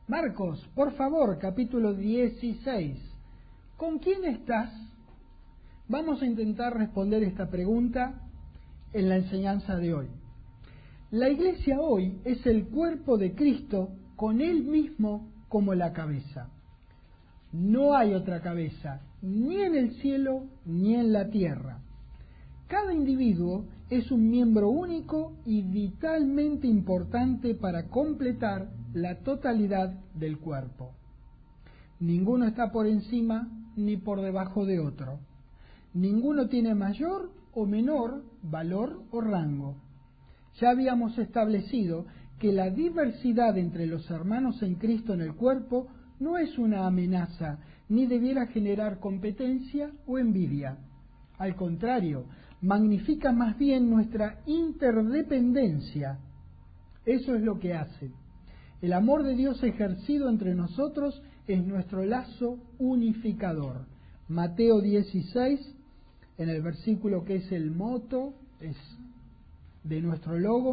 Marcos, por favor, capítulo 16. ¿Con quién estás? Vamos a intentar responder esta pregunta en la enseñanza de hoy. La iglesia hoy es el cuerpo de Cristo con Él mismo como la cabeza. No hay otra cabeza, ni en el cielo ni en la tierra. Cada individuo es un miembro único y vitalmente importante para completar la totalidad del cuerpo. Ninguno está por encima ni por debajo de otro. Ninguno tiene mayor o menor valor o rango. Ya habíamos establecido que la diversidad entre los hermanos en Cristo en el cuerpo no es una amenaza, ni debiera generar competencia o envidia. Al contrario, magnifica más bien nuestra interdependencia. Eso es lo que hace. El amor de Dios ejercido entre nosotros es nuestro lazo unificador. Mateo 16, en el versículo que es el moto, es de nuestro logo,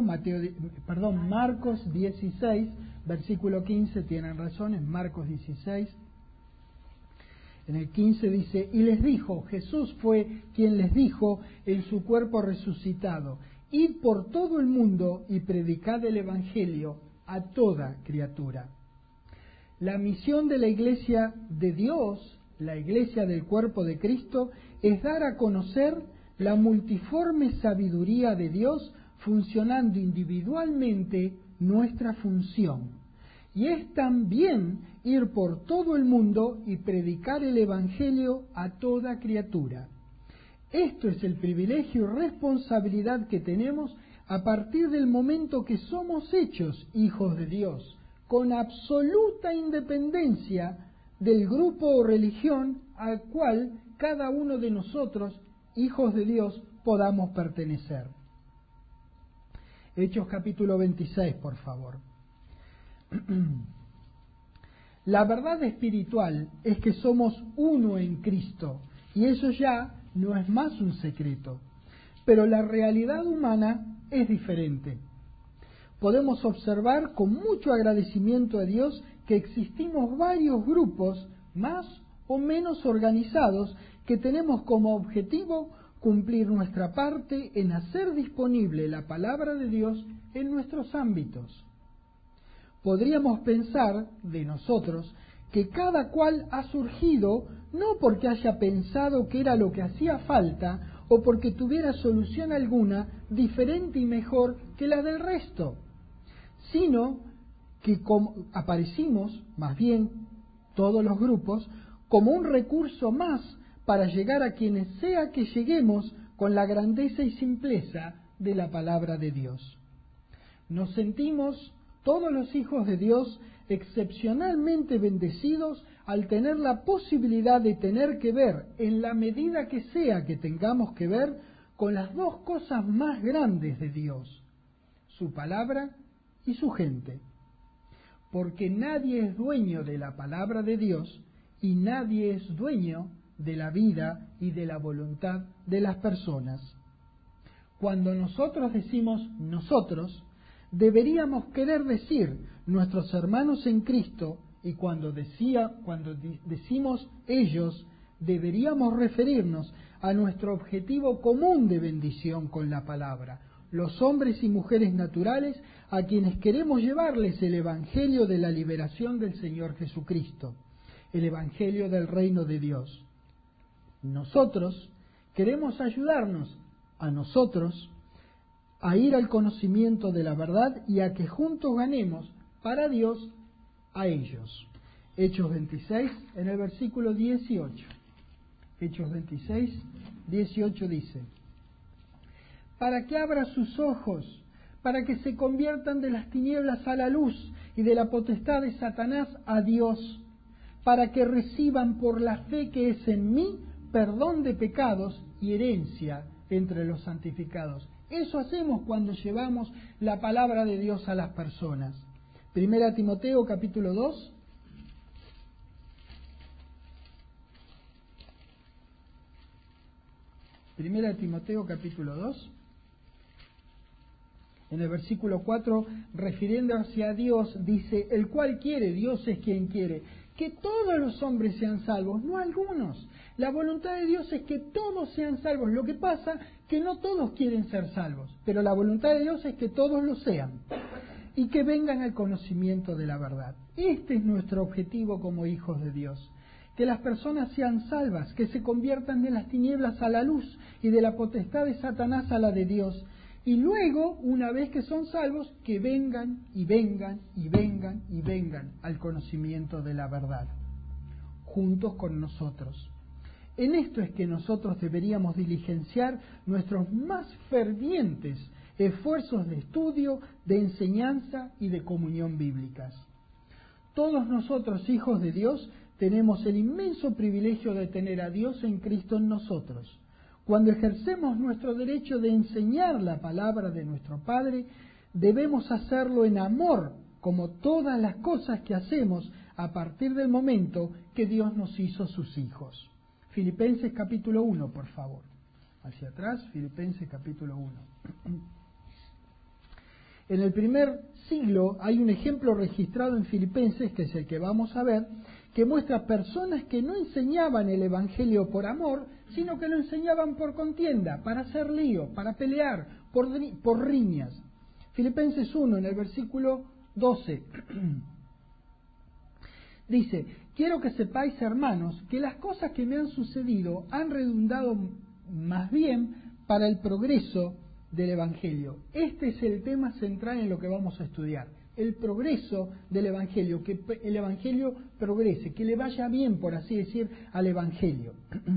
Marcos 16, versículo 15, tienen razón, es Marcos 16. En el 15 dice, y les dijo, Jesús fue quien les dijo en su cuerpo resucitado, id por todo el mundo y predicad el Evangelio a toda criatura. La misión de la Iglesia de Dios, la Iglesia del cuerpo de Cristo, es dar a conocer la multiforme sabiduría de Dios funcionando individualmente nuestra función. Y es también ir por todo el mundo y predicar el Evangelio a toda criatura. Esto es el privilegio y responsabilidad que tenemos a partir del momento que somos hechos hijos de Dios, con absoluta independencia del grupo o religión al cual cada uno de nosotros, hijos de Dios, podamos pertenecer. Hechos capítulo 26, por favor. La verdad espiritual es que somos uno en Cristo, y eso ya no es más un secreto. Pero la realidad humana es diferente. Podemos observar con mucho agradecimiento a Dios que existimos varios grupos más o menos organizados que tenemos como objetivo cumplir nuestra parte en hacer disponible la palabra de Dios en nuestros ámbitos. Podríamos pensar de nosotros que cada cual ha surgido no porque haya pensado que era lo que hacía falta o porque tuviera solución alguna diferente y mejor que la del resto, sino que aparecimos, más bien todos los grupos, como un recurso más para llegar a quienes sea que lleguemos con la grandeza y simpleza de la palabra de Dios. Nos sentimos todos los hijos de Dios excepcionalmente bendecidos al tener la posibilidad de tener que ver, en la medida que sea que tengamos que ver, con las dos cosas más grandes de Dios, su palabra y su gente. Porque nadie es dueño de la palabra de Dios y nadie es dueño de la vida y de la voluntad de las personas. Cuando nosotros decimos nosotros, deberíamos querer decir nuestros hermanos en Cristo, y cuando decimos ellos, deberíamos referirnos a nuestro objetivo común de bendición con la palabra, los hombres y mujeres naturales a quienes queremos llevarles el Evangelio de la liberación del Señor Jesucristo, el Evangelio del reino de Dios. Nosotros queremos ayudarnos a nosotros a ir al conocimiento de la verdad y a que juntos ganemos para Dios a ellos. Hechos 26, en el versículo 18. Hechos 26, 18 dice, para que abra sus ojos, para que se conviertan de las tinieblas a la luz y de la potestad de Satanás a Dios, para que reciban por la fe que es en mí perdón de pecados y herencia entre los santificados. Eso hacemos cuando llevamos la palabra de Dios a las personas. Primera Timoteo capítulo 2. Primera Timoteo capítulo 2. En el versículo 4, refiriéndose a Dios, dice, el cual quiere, Dios es quien quiere, que todos los hombres sean salvos, no algunos. La voluntad de Dios es que todos sean salvos. Lo que pasa que no todos quieren ser salvos, pero la voluntad de Dios es que todos lo sean y que vengan al conocimiento de la verdad. Este es nuestro objetivo como hijos de Dios. Que las personas sean salvas, que se conviertan de las tinieblas a la luz y de la potestad de Satanás a la de Dios. Y luego, una vez que son salvos, que vengan y vengan y vengan y vengan al conocimiento de la verdad, juntos con nosotros. En esto es que nosotros deberíamos diligenciar nuestros más fervientes esfuerzos de estudio, de enseñanza y de comunión bíblicas. Todos nosotros, hijos de Dios, tenemos el inmenso privilegio de tener a Dios en Cristo en nosotros. Cuando ejercemos nuestro derecho de enseñar la palabra de nuestro Padre, debemos hacerlo en amor, como todas las cosas que hacemos a partir del momento que Dios nos hizo sus hijos. Filipenses capítulo 1, por favor. Hacia atrás, Filipenses capítulo 1. En el primer siglo hay un ejemplo registrado en Filipenses, que es el que vamos a ver, que muestra personas que no enseñaban el Evangelio por amor, sino que lo enseñaban por contienda, para hacer lío, para pelear, por riñas. Filipenses 1, en el versículo 12, dice, quiero que sepáis, hermanos, que las cosas que me han sucedido han redundado más bien para el progreso del Evangelio. Este es el tema central en lo que vamos a estudiar. El progreso del Evangelio, que el Evangelio progrese, que le vaya bien, por así decir, al Evangelio.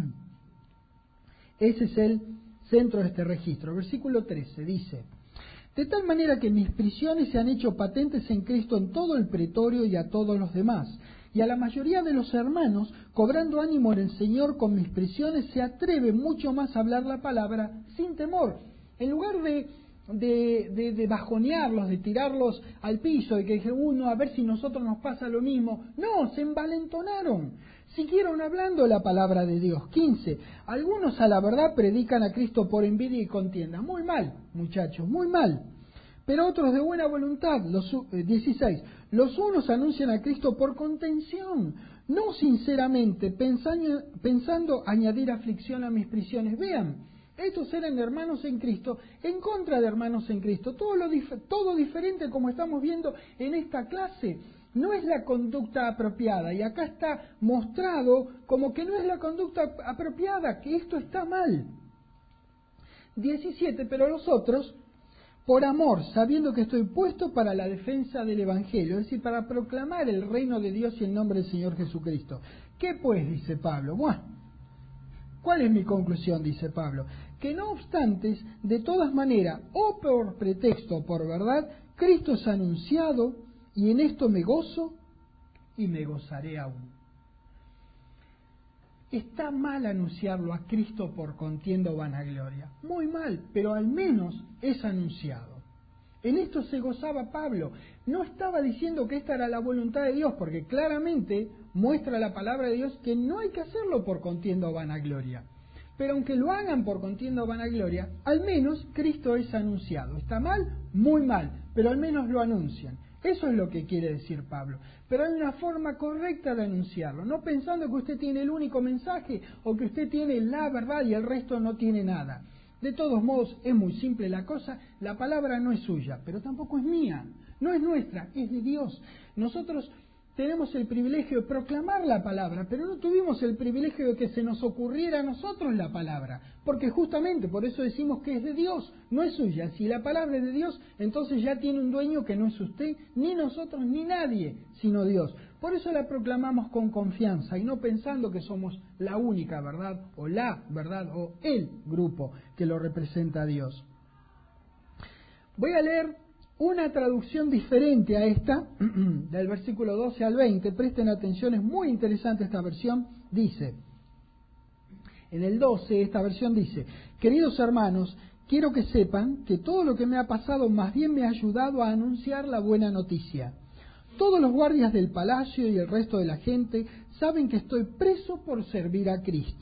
Ese es el centro de este registro. Versículo 13 dice, de tal manera que mis prisiones se han hecho patentes en Cristo en todo el pretorio y a todos los demás. Y a la mayoría de los hermanos, cobrando ánimo en el Señor con mis prisiones, se atreve mucho más a hablar la palabra sin temor. En lugar de bajonearlos, de tirarlos al piso, de que dije, a ver si nosotros nos pasa lo mismo. No, se envalentonaron. Siguieron hablando la palabra de Dios. 15. Algunos a la verdad predican a Cristo por envidia y contienda. Muy mal, muchachos, muy mal. Pero otros de buena voluntad. 16. Los unos anuncian a Cristo por contención, no sinceramente, pensando añadir aflicción a mis prisiones. Vean, estos eran hermanos en Cristo, en contra de hermanos en Cristo. Todo diferente como estamos viendo en esta clase. No es la conducta apropiada. Y acá está mostrado como que no es la conducta apropiada, que esto está mal. 17. Pero los otros, por amor, sabiendo que estoy puesto para la defensa del Evangelio, es decir, para proclamar el reino de Dios y el nombre del Señor Jesucristo. ¿Qué pues? Dice Pablo. Bueno, ¿cuál es mi conclusión? Dice Pablo. Que no obstante, de todas maneras, o por pretexto o por verdad, Cristo es anunciado, y en esto me gozo y me gozaré aún. Está mal anunciarlo a Cristo por contienda o vanagloria. Muy mal, pero al menos es anunciado. En esto se gozaba Pablo. No estaba diciendo que esta era la voluntad de Dios, porque claramente muestra la palabra de Dios que no hay que hacerlo por contienda o vanagloria. Pero aunque lo hagan por contienda o vanagloria, al menos Cristo es anunciado. ¿Está mal? Muy mal, pero al menos lo anuncian. Eso es lo que quiere decir Pablo. Pero hay una forma correcta de anunciarlo, no pensando que usted tiene el único mensaje o que usted tiene la verdad y el resto no tiene nada. De todos modos, es muy simple la cosa, la palabra no es suya, pero tampoco es mía, no es nuestra, es de Dios. Nosotros tenemos el privilegio de proclamar la palabra, pero no tuvimos el privilegio de que se nos ocurriera a nosotros la palabra, porque justamente por eso decimos que es de Dios, no es suya. Si la palabra es de Dios, entonces ya tiene un dueño que no es usted, ni nosotros, ni nadie, sino Dios. Por eso la proclamamos con confianza y no pensando que somos la única verdad, o la verdad, o el grupo que lo representa a Dios. Voy a leer una traducción diferente a esta, del versículo 12 al 20, presten atención, es muy interesante esta versión, dice, en el 12 esta versión dice, queridos hermanos, quiero que sepan que todo lo que me ha pasado más bien me ha ayudado a anunciar la buena noticia. Todos los guardias del palacio y el resto de la gente saben que estoy preso por servir a Cristo.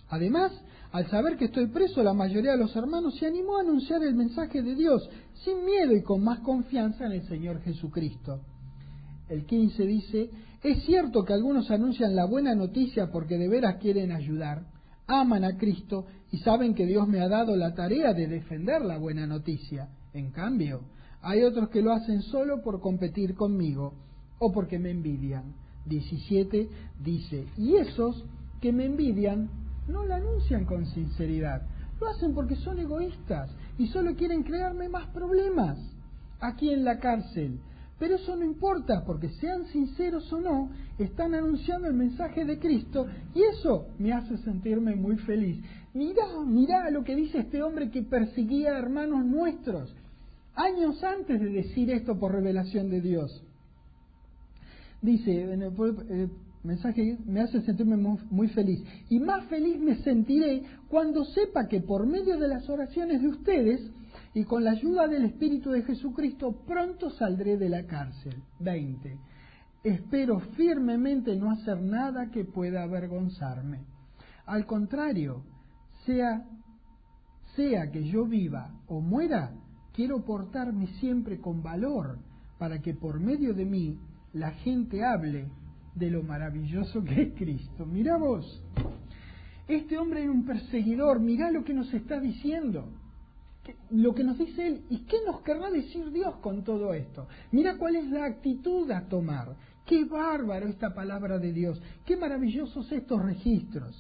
Además, al saber que estoy preso, la mayoría de los hermanos se animó a anunciar el mensaje de Dios sin miedo y con más confianza en el Señor Jesucristo. El 15 dice, es cierto que algunos anuncian la buena noticia porque de veras quieren ayudar, aman a Cristo y saben que Dios me ha dado la tarea de defender la buena noticia. En cambio, hay otros que lo hacen solo por competir conmigo o porque me envidian. 17 dice, y esos que me envidian no la anuncian con sinceridad, lo hacen porque son egoístas y solo quieren crearme más problemas aquí en la cárcel. Pero eso no importa, porque sean sinceros o no, están anunciando el mensaje de Cristo y eso me hace sentirme muy feliz. Mirá lo que dice este hombre que perseguía a hermanos nuestros, años antes de decir esto por revelación de Dios. Dice, en el mensaje, me hace sentirme muy feliz. Y más feliz me sentiré cuando sepa que por medio de las oraciones de ustedes y con la ayuda del Espíritu de Jesucristo pronto saldré de la cárcel. 20. Espero firmemente no hacer nada que pueda avergonzarme. Al contrario, sea que yo viva o muera, quiero portarme siempre con valor para que por medio de mí la gente hable de lo maravilloso que es Cristo. Mirá vos, este hombre era un perseguidor, mirá lo que nos está diciendo, lo que nos dice él, y qué nos querrá decir Dios con todo esto. Mirá cuál es la actitud a tomar. Qué bárbaro esta palabra de Dios, qué maravillosos estos registros.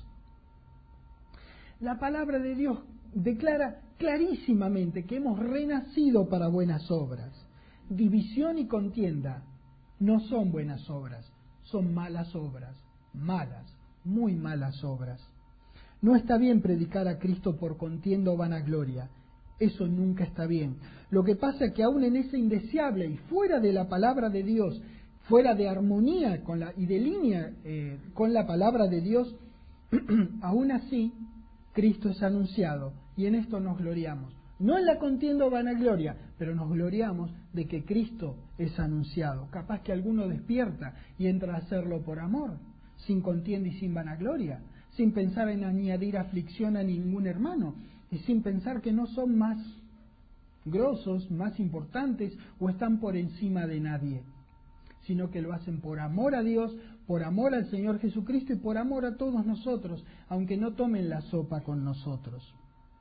La palabra de Dios declara clarísimamente que hemos renacido para buenas obras. División y contienda no son buenas obras, son malas obras, malas, muy malas obras. No está bien predicar a Cristo por contienda o vanagloria, eso nunca está bien. Lo que pasa es que aún en ese indeseable y fuera de la palabra de Dios, fuera de armonía y de línea con la palabra de Dios, aún así Cristo es anunciado y en esto nos gloriamos. No en la contienda o vanagloria, pero nos gloriamos de que Cristo es anunciado. Capaz que alguno despierta y entra a hacerlo por amor, sin contienda y sin vanagloria, sin pensar en añadir aflicción a ningún hermano, y sin pensar que no son más grosos, más importantes o están por encima de nadie, sino que lo hacen por amor a Dios, por amor al Señor Jesucristo y por amor a todos nosotros, aunque no tomen la sopa con nosotros.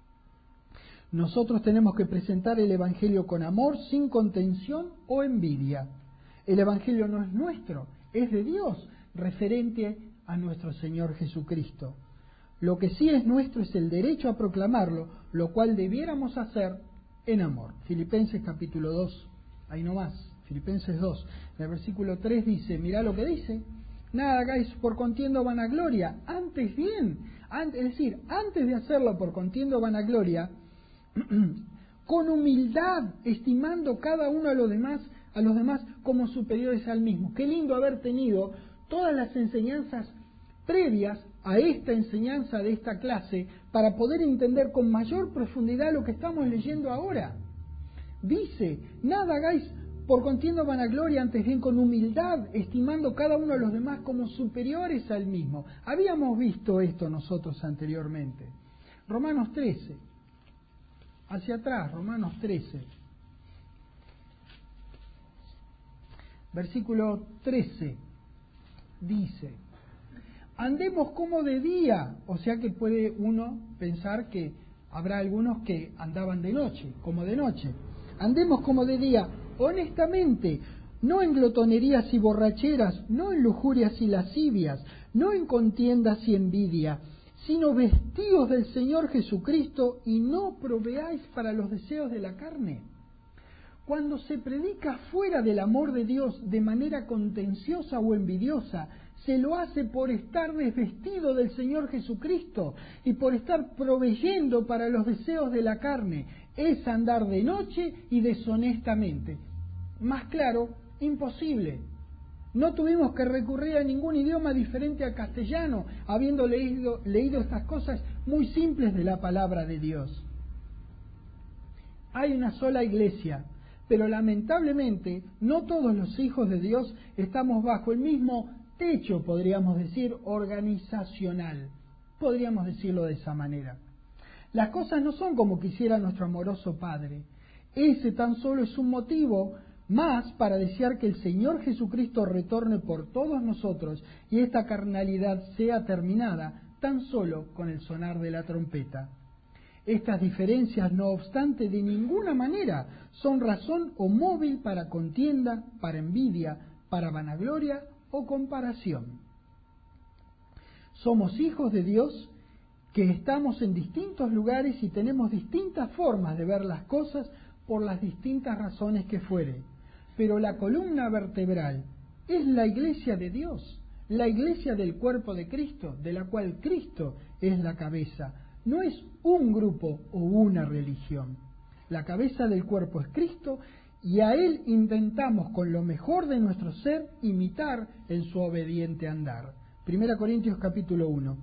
Nosotros tenemos que presentar el Evangelio con amor, sin contención o envidia. El Evangelio no es nuestro, es de Dios, referente a nuestro Señor Jesucristo. Lo que sí es nuestro es el derecho a proclamarlo, lo cual debiéramos hacer en amor. Filipenses capítulo 2, ahí nomás, Filipenses 2, en el versículo 3 dice, mirá lo que dice, nada hagáis por contienda o vanagloria, antes bien, es decir, antes de hacerlo por contienda o vanagloria, con humildad, estimando cada uno a los demás como superiores al mismo. Qué lindo haber tenido todas las enseñanzas previas a esta enseñanza de esta clase para poder entender con mayor profundidad lo que estamos leyendo ahora. Dice, nada hagáis por contienda o vanagloria, antes bien con humildad, estimando cada uno a los demás como superiores al mismo. Habíamos visto esto nosotros anteriormente. Romanos 13. Hacia atrás, Romanos 13, versículo 13, dice, andemos como de día, o sea que puede uno pensar que habrá algunos que andaban de noche, como de noche, andemos como de día, honestamente, no en glotonerías y borracheras, no en lujurias y lascivias, no en contiendas y envidia, sino vestidos del Señor Jesucristo y no proveáis para los deseos de la carne. Cuando se predica fuera del amor de Dios de manera contenciosa o envidiosa, se lo hace por estar desvestido del Señor Jesucristo y por estar proveyendo para los deseos de la carne. Es andar de noche y deshonestamente. Más claro, imposible. No tuvimos que recurrir a ningún idioma diferente al castellano, habiendo leído estas cosas muy simples de la palabra de Dios. Hay una sola iglesia, pero lamentablemente no todos los hijos de Dios estamos bajo el mismo techo, podríamos decir, organizacional. Podríamos decirlo de esa manera. Las cosas no son como quisiera nuestro amoroso Padre. Ese tan solo es un motivo más para desear que el Señor Jesucristo retorne por todos nosotros y esta carnalidad sea terminada tan solo con el sonar de la trompeta. Estas diferencias, no obstante, de ninguna manera son razón o móvil para contienda, para envidia, para vanagloria o comparación. Somos hijos de Dios que estamos en distintos lugares y tenemos distintas formas de ver las cosas por las distintas razones que fuere. Pero la columna vertebral es la iglesia de Dios, la iglesia del cuerpo de Cristo, de la cual Cristo es la cabeza. No es un grupo o una religión. La cabeza del cuerpo es Cristo y a Él intentamos con lo mejor de nuestro ser imitar en su obediente andar. 1 Corintios capítulo 1.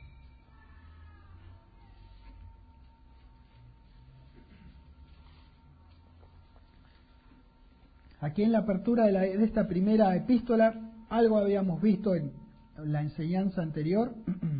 Aquí en la apertura de esta primera epístola, algo habíamos visto en la enseñanza anterior.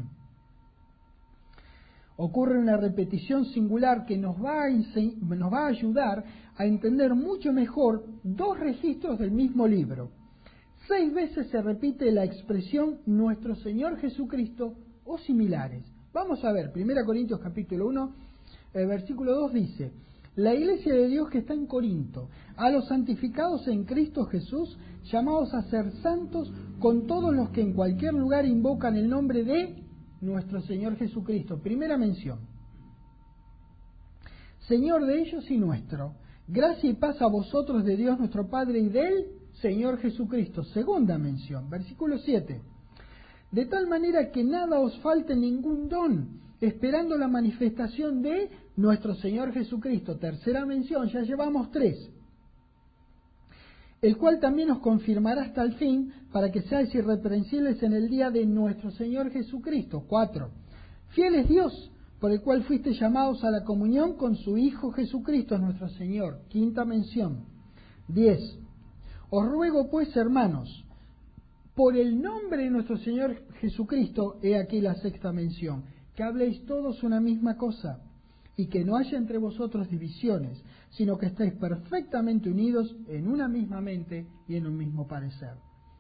Ocurre una repetición singular que nos va a ayudar a entender mucho mejor dos registros del mismo libro. 6 veces se repite la expresión nuestro Señor Jesucristo o similares. Vamos a ver, 1 Corintios capítulo 1, versículo 2 dice: la iglesia de Dios que está en Corinto, a los santificados en Cristo Jesús, llamados a ser santos, con todos los que en cualquier lugar invocan el nombre de nuestro Señor Jesucristo. Primera mención. Señor de ellos y nuestro. Gracia y paz a vosotros de Dios nuestro Padre y del Señor Jesucristo. Segunda mención, versículo 7. De tal manera que nada os falte ningún don, esperando la manifestación de nuestro Señor Jesucristo. Tercera mención, ya llevamos 3. El cual también os confirmará hasta el fin, para que seáis irreprensibles en el día de nuestro Señor Jesucristo. 4. Fiel es Dios, por el cual fuiste llamados a la comunión con su Hijo Jesucristo nuestro Señor. Quinta mención. 10. Os ruego pues, hermanos, por el nombre de nuestro Señor Jesucristo, he aquí la sexta mención, que habléis todos una misma cosa, y que no haya entre vosotros divisiones, sino que estéis perfectamente unidos en una misma mente y en un mismo parecer.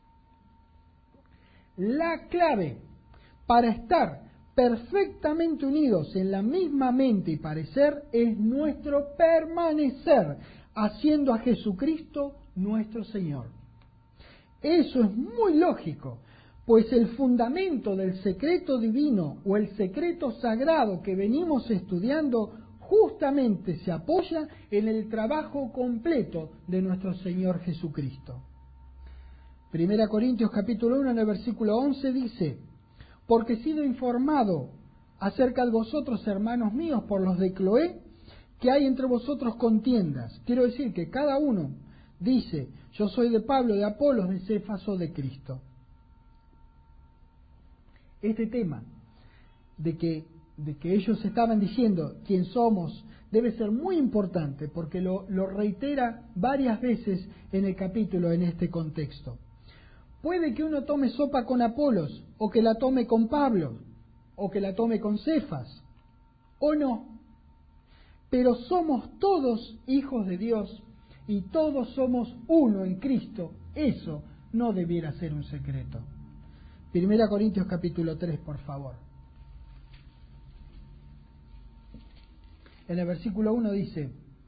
La clave para estar perfectamente unidos en la misma mente y parecer es nuestro permanecer, haciendo a Jesucristo nuestro Señor. Eso es muy lógico, pues el fundamento del secreto divino o el secreto sagrado que venimos estudiando justamente se apoya en el trabajo completo de nuestro Señor Jesucristo. 1 Corintios capítulo 1 en el versículo 11 dice: porque he sido informado acerca de vosotros, hermanos míos, por los de Cloé, que hay entre vosotros contiendas. Quiero decir que cada uno dice: yo soy de Pablo, de Apolos, de Cefas o de Cristo. Este tema de que ellos estaban diciendo quién somos debe ser muy importante, porque lo reitera varias veces en el capítulo en este contexto. Puede que uno tome sopa con Apolos, o que la tome con Pablo, o que la tome con Cefas, o no. Pero somos todos hijos de Dios y todos somos uno en Cristo. Eso no debiera ser un secreto. 1 Corintios capítulo 3, por favor. En el versículo 1 dice: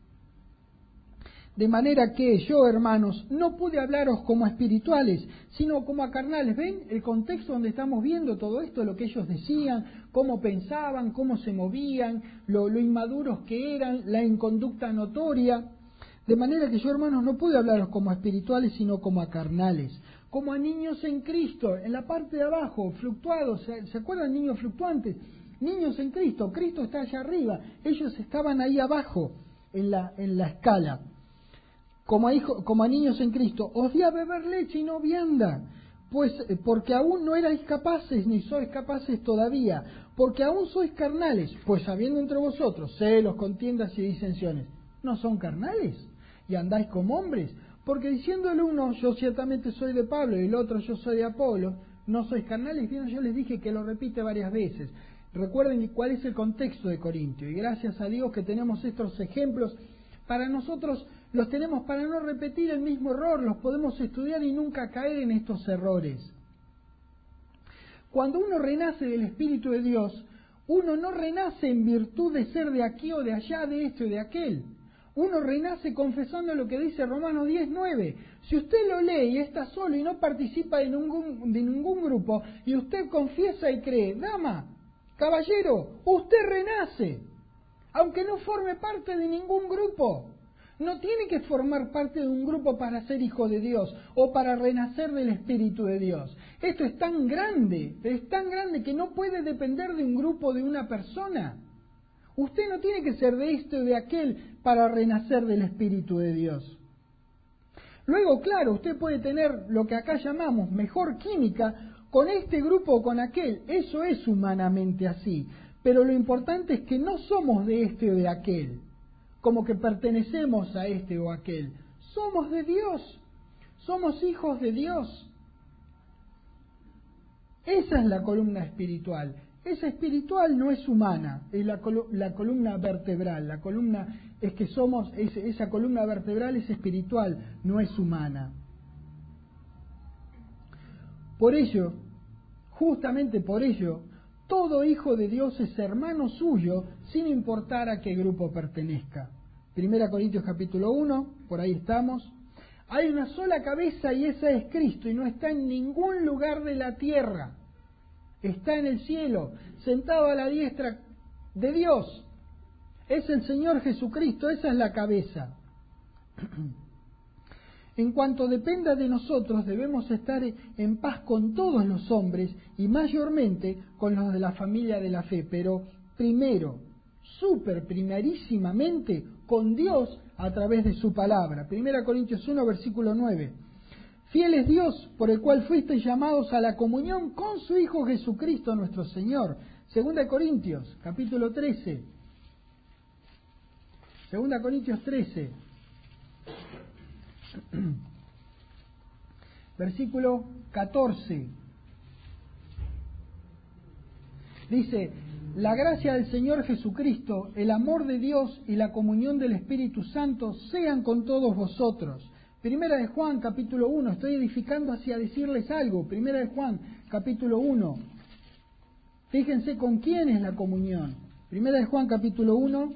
de manera que yo, hermanos, no pude hablaros como a espirituales, sino como a carnales. ¿Ven el contexto donde estamos viendo todo esto? Lo que ellos decían, cómo pensaban, cómo se movían, lo inmaduros que eran, la inconducta notoria. De manera que yo, hermanos, no pude hablaros como a espirituales, sino como a carnales, como a niños en Cristo, en la parte de abajo, fluctuados. ¿Se acuerdan, niños fluctuantes? Niños en Cristo, Cristo está allá arriba, ellos estaban ahí abajo en la escala. Como a niños en Cristo, os di a beber leche y no vianda, pues porque aún no erais capaces, ni sois capaces todavía, porque aún sois carnales, pues habiendo entre vosotros celos, contiendas y disensiones, ¿no son carnales? Y andáis como hombres, porque diciendo el uno, yo ciertamente soy de Pablo, y el otro, yo soy de Apolo, ¿no sois carnales? Bien, yo les dije que lo repite varias veces. Recuerden cuál es el contexto de Corintio, y gracias a Dios que tenemos estos ejemplos. Para nosotros los tenemos para no repetir el mismo error, los podemos estudiar y nunca caer en estos errores. Cuando uno renace del Espíritu de Dios, uno no renace en virtud de ser de aquí o de allá, de este o de aquel. Uno renace confesando lo que dice Romanos 10:9. Si usted lo lee y está solo y no participa de ningún grupo, y usted confiesa y cree, dama, caballero, usted renace, aunque no forme parte de ningún grupo. No tiene que formar parte de un grupo para ser hijo de Dios o para renacer del Espíritu de Dios. Esto es tan grande que no puede depender de un grupo, de una persona. Usted no tiene que ser de este o de aquel para renacer del Espíritu de Dios. Luego, claro, usted puede tener lo que acá llamamos mejor química con este grupo o con aquel. Eso es humanamente así. Pero lo importante es que no somos de este o de aquel, como que pertenecemos a este o aquel. Somos de Dios, somos hijos de Dios. Esa es la columna espiritual. Esa espiritual no es humana, es la columna vertebral. La columna es que somos, esa columna vertebral es espiritual, no es humana. Por ello, justamente por ello, todo hijo de Dios es hermano suyo, sin importar a qué grupo pertenezca. 1 Corintios capítulo 1, por ahí estamos. Hay una sola cabeza y esa es Cristo, y no está en ningún lugar de la tierra. Está en el cielo, sentado a la diestra de Dios. Es el Señor Jesucristo, esa es la cabeza. En cuanto dependa de nosotros, debemos estar en paz con todos los hombres y mayormente con los de la familia de la fe, pero primero, primerísimamente, con Dios a través de su palabra. 1 Corintios 1, versículo 9. Fiel es Dios, por el cual fuisteis llamados a la comunión con su Hijo Jesucristo nuestro Señor. 2 Corintios, capítulo 13. 2 Corintios 13. Versículo 14. Dice: la gracia del Señor Jesucristo, el amor de Dios y la comunión del Espíritu Santo sean con todos vosotros. Primera de Juan, capítulo 1. Estoy edificando hacia decirles algo. Primera de Juan, capítulo 1. Fíjense con quién es la comunión. Primera de Juan, capítulo 1,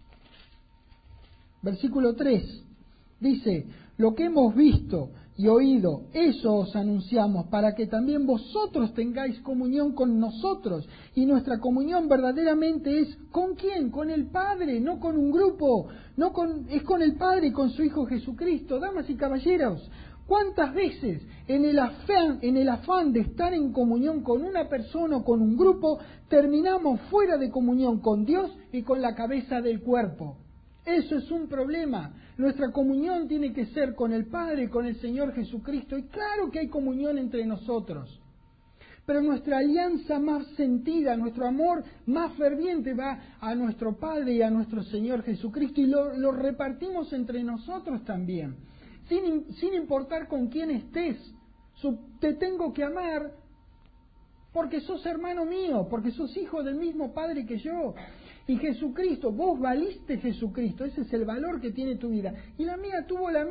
versículo 3. Dice: lo que hemos visto y oído, eso os anunciamos, para que también vosotros tengáis comunión con nosotros. Y nuestra comunión verdaderamente es ¿con quién? Con el Padre, no con un grupo, es con el Padre y con su Hijo Jesucristo. Damas y caballeros, ¿cuántas veces en el afán de estar en comunión con una persona o con un grupo, terminamos fuera de comunión con Dios y con la cabeza del cuerpo? Eso es un problema. Nuestra comunión tiene que ser con el Padre, con el Señor Jesucristo. Y claro que hay comunión entre nosotros. Pero nuestra alianza más sentida, nuestro amor más ferviente va a nuestro Padre y a nuestro Señor Jesucristo. Y lo repartimos entre nosotros también. Sin importar con quién estés. Te tengo que amar porque sos hermano mío, porque sos hijo del mismo Padre que yo. Y Jesucristo, vos valiste Jesucristo, ese es el valor que tiene tu vida. Y la mía tuvo el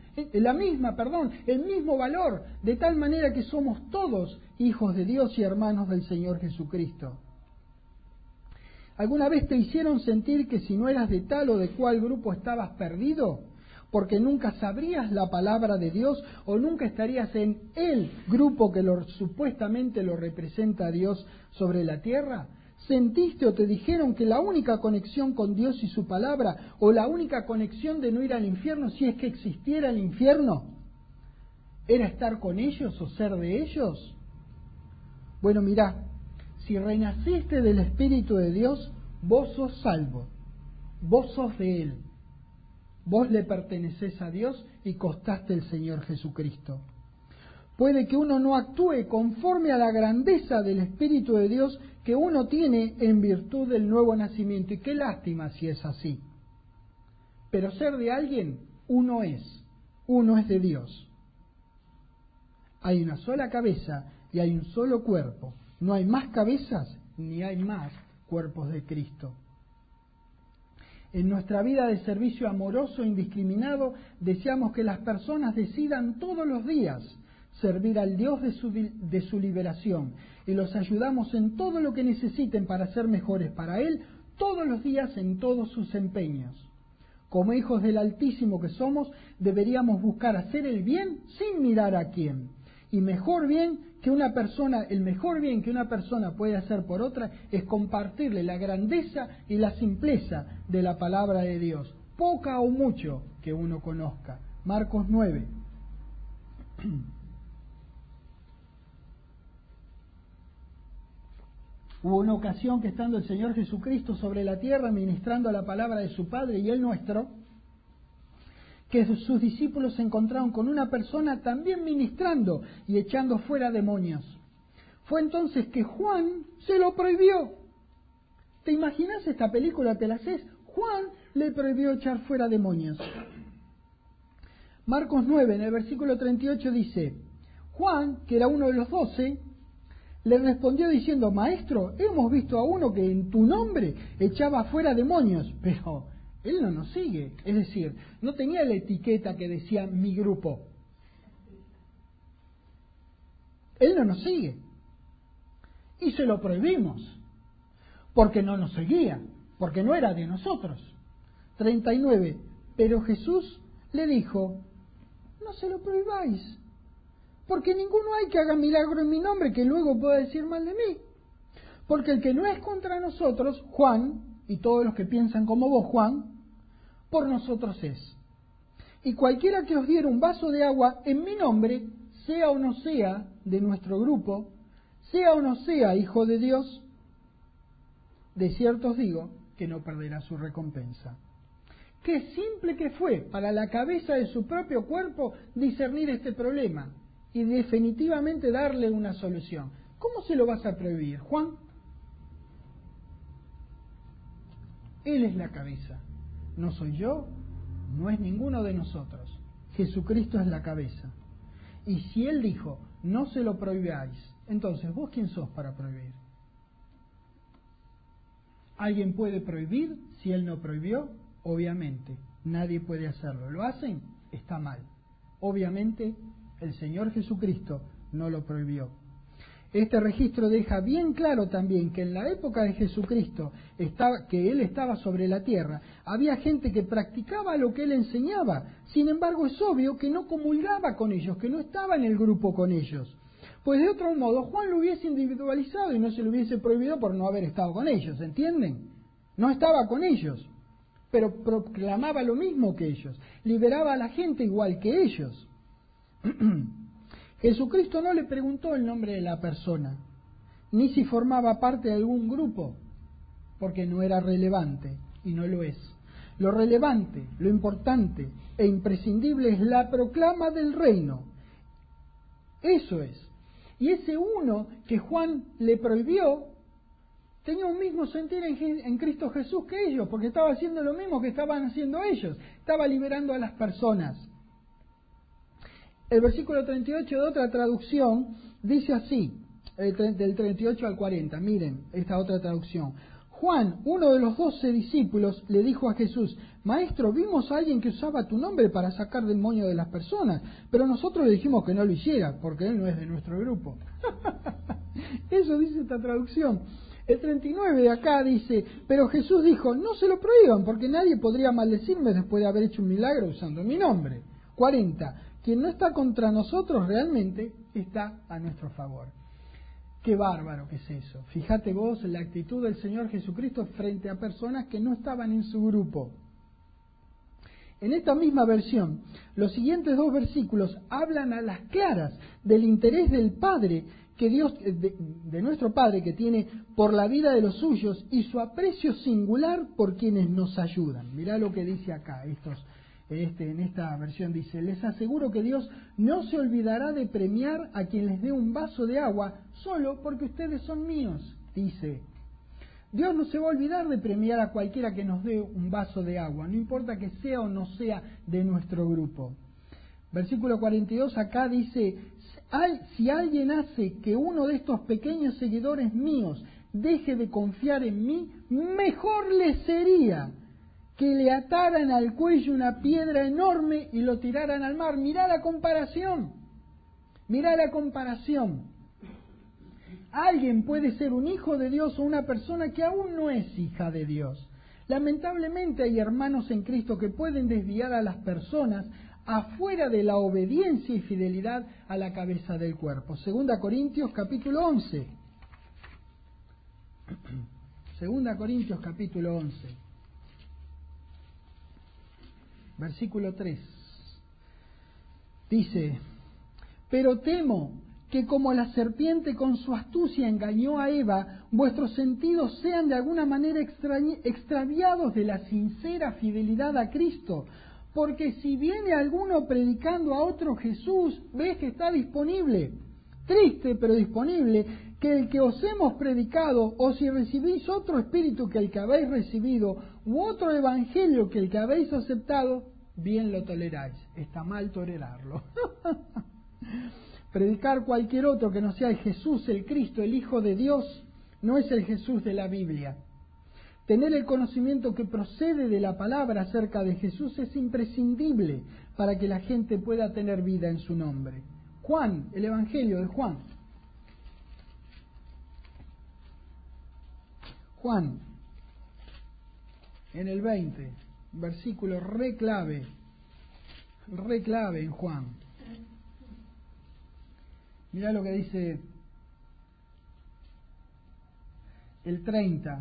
mismo valor, de tal manera que somos todos hijos de Dios y hermanos del Señor Jesucristo. ¿Alguna vez te hicieron sentir que si no eras de tal o de cual grupo estabas perdido? Porque nunca sabrías la palabra de Dios o nunca estarías en el grupo que supuestamente lo representa a Dios sobre la tierra. ¿Sentiste o te dijeron que la única conexión con Dios y su palabra, o la única conexión de no ir al infierno, si es que existiera el infierno, era estar con ellos o ser de ellos? Bueno, mirá, si renaciste del Espíritu de Dios, vos sos salvo, vos sos de Él, vos le pertenecés a Dios y costaste el Señor Jesucristo. Puede que uno no actúe conforme a la grandeza del Espíritu de Dios que uno tiene en virtud del nuevo nacimiento. Y qué lástima si es así. Pero ser de alguien, uno es de Dios. Hay una sola cabeza y hay un solo cuerpo. No hay más cabezas ni hay más cuerpos de Cristo. En nuestra vida de servicio amoroso e indiscriminado, deseamos que las personas decidan todos los días servir al Dios de su liberación, y los ayudamos en todo lo que necesiten para ser mejores para Él, todos los días en todos sus empeños. Como hijos del Altísimo que somos, deberíamos buscar hacer el bien sin mirar a quién. Y el mejor bien que una persona puede hacer por otra es compartirle la grandeza y la simpleza de la palabra de Dios, poca o mucho que uno conozca. Marcos 9. Hubo una ocasión que estando el Señor Jesucristo sobre la tierra ministrando la palabra de su Padre y el nuestro, que sus discípulos se encontraron con una persona también ministrando y echando fuera demonios. Fue entonces que Juan se lo prohibió. ¿Te imaginas esta película? ¿Te la haces? Juan le prohibió echar fuera demonios. Marcos 9, en el versículo 38 dice, Juan, que era uno de los 12, le respondió diciendo, Maestro, hemos visto a uno que en tu nombre echaba fuera demonios, pero él no nos sigue. Es decir, no tenía la etiqueta que decía mi grupo. Él no nos sigue. Y se lo prohibimos, porque no nos seguía, porque no era de nosotros. 39. Pero Jesús le dijo, no se lo prohibáis, porque ninguno hay que haga milagro en mi nombre que luego pueda decir mal de mí. Porque el que no es contra nosotros, Juan, y todos los que piensan como vos, Juan, por nosotros es. Y cualquiera que os diera un vaso de agua en mi nombre, sea o no sea de nuestro grupo, sea o no sea hijo de Dios, de cierto os digo que no perderá su recompensa. Qué simple que fue para la cabeza de su propio cuerpo discernir este problema y definitivamente darle una solución. ¿Cómo se lo vas a prohibir, Juan? Él es la cabeza. No soy yo, no es ninguno de nosotros. Jesucristo es la cabeza. Y si Él dijo, no se lo prohibáis, entonces, ¿vos quién sos para prohibir? ¿Alguien puede prohibir si Él no prohibió? Obviamente, nadie puede hacerlo. ¿Lo hacen? Está mal. Obviamente, el Señor Jesucristo no lo prohibió. Este registro deja bien claro también que en la época de Jesucristo, que Él estaba sobre la tierra, había gente que practicaba lo que Él enseñaba. Sin embargo, es obvio que no comulgaba con ellos, que no estaba en el grupo con ellos. Pues de otro modo, Juan lo hubiese individualizado y no se lo hubiese prohibido por no haber estado con ellos, ¿entienden? No estaba con ellos, pero proclamaba lo mismo que ellos, liberaba a la gente igual que ellos. Jesucristo no le preguntó el nombre de la persona, ni si formaba parte de algún grupo, porque no era relevante, y no lo es. Lo relevante, lo importante e imprescindible es la proclama del reino. Eso es. Y ese uno que Juan le prohibió, tenía un mismo sentir en Cristo Jesús que ellos, porque estaba haciendo lo mismo que estaban haciendo ellos, estaba liberando a las personas. El versículo 38 de otra traducción dice así, del 38 al 40, miren esta otra traducción. Juan, uno de los 12 discípulos, le dijo a Jesús, Maestro, vimos a alguien que usaba tu nombre para sacar demonio de las personas, pero nosotros le dijimos que no lo hiciera, porque él no es de nuestro grupo. Eso dice esta traducción. El 39 de acá dice, pero Jesús dijo, no se lo prohíban, porque nadie podría maldecirme después de haber hecho un milagro usando mi nombre. 40. Quien no está contra nosotros realmente está a nuestro favor. Qué bárbaro que es eso. Fíjate vos la actitud del Señor Jesucristo frente a personas que no estaban en su grupo. En esta misma versión, los siguientes 2 versículos hablan a las claras del interés del Padre, que Dios, de nuestro Padre, que tiene por la vida de los suyos y su aprecio singular por quienes nos ayudan. Mirá lo que dice acá, en esta versión dice, les aseguro que Dios no se olvidará de premiar a quien les dé un vaso de agua solo porque ustedes son míos, dice. Dios no se va a olvidar de premiar a cualquiera que nos dé un vaso de agua, no importa que sea o no sea de nuestro grupo. Versículo 42 acá dice, si alguien hace que uno de estos pequeños seguidores míos deje de confiar en mí, mejor le sería que le ataran al cuello una piedra enorme y lo tiraran al mar. Mirá la comparación. Mirá la comparación. Alguien puede ser un hijo de Dios o una persona que aún no es hija de Dios. Lamentablemente hay hermanos en Cristo que pueden desviar a las personas afuera de la obediencia y fidelidad a la cabeza del cuerpo. 2 Corintios capítulo 11. 2 Corintios capítulo 11. Versículo 3. Dice: pero temo que como la serpiente con su astucia engañó a Eva, vuestros sentidos sean de alguna manera extraviados de la sincera fidelidad a Cristo. Porque si viene alguno predicando a otro Jesús, ves que está disponible, triste pero disponible, que el que os hemos predicado, o si recibís otro espíritu que el que habéis recibido, u otro evangelio que el que habéis aceptado, bien lo toleráis. Está mal tolerarlo. Predicar cualquier otro que no sea el Jesús, el Cristo, el Hijo de Dios, no es el Jesús de la Biblia. Tener el conocimiento que procede de la palabra acerca de Jesús es imprescindible para que la gente pueda tener vida en su nombre. Juan, el Evangelio de Juan. Juan, en el 20, versículo re clave en Juan. Mirá lo que dice el 30.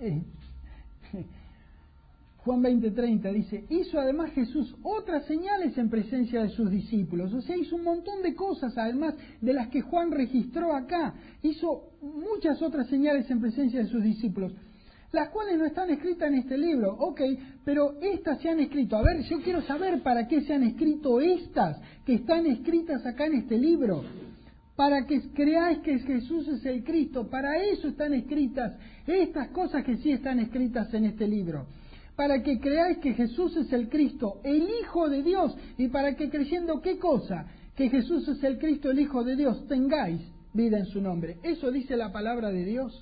Juan 20:30 dice: hizo además Jesús otras señales en presencia de sus discípulos. O sea, hizo un montón de cosas además de las que Juan registró acá. Hizo muchas otras señales en presencia de sus discípulos, las cuales no están escritas en este libro. Ok, pero estas se han escrito. A ver, yo quiero saber para qué se han escrito estas que están escritas acá en este libro. Para que creáis que Jesús es el Cristo. Para eso están escritas estas cosas que sí están escritas en este libro. Para que creáis que Jesús es el Cristo, el Hijo de Dios. Y para que creyendo ¿qué cosa? Que Jesús es el Cristo, el Hijo de Dios, tengáis vida en su nombre. Eso dice la palabra de Dios.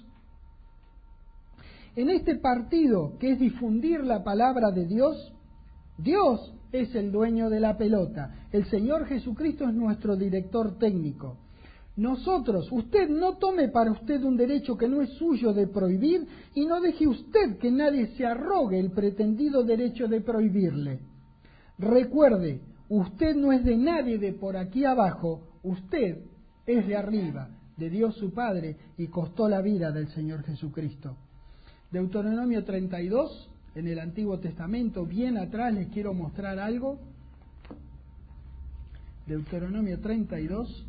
En este partido que es difundir la palabra de Dios, Dios es el dueño de la pelota. El Señor Jesucristo es nuestro director técnico. Nosotros, usted no tome para usted un derecho que no es suyo de prohibir y no deje usted que nadie se arrogue el pretendido derecho de prohibirle. Recuerde, usted no es de nadie de por aquí abajo, usted es de arriba, de Dios su Padre, y costó la vida del Señor Jesucristo. Deuteronomio 32, en el Antiguo Testamento, bien atrás les quiero mostrar algo. Deuteronomio 32.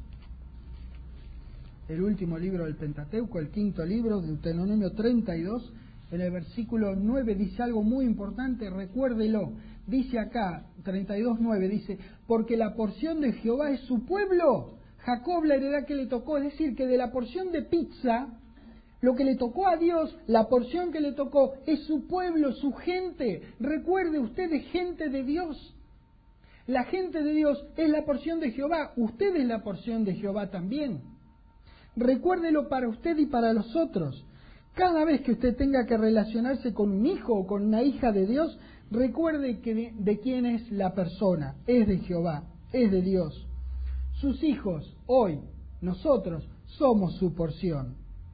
El último libro del Pentateuco, el quinto libro, Deuteronomio 32, en el versículo 9 dice algo muy importante, recuérdelo. Dice acá, 32:9, dice: porque la porción de Jehová es su pueblo, Jacob la heredad que le tocó. Es decir, que de la porción de pizza, lo que le tocó a Dios, la porción que le tocó es su pueblo, su gente. Recuerde, usted es gente de Dios. La gente de Dios es la porción de Jehová. Usted es la porción de Jehová también. Recuérdelo para usted y para los otros. Cada vez que usted tenga que relacionarse con un hijo o con una hija de Dios, recuerde que de quién es la persona. Es de Jehová, es de Dios. Sus hijos, hoy, nosotros, somos su porción.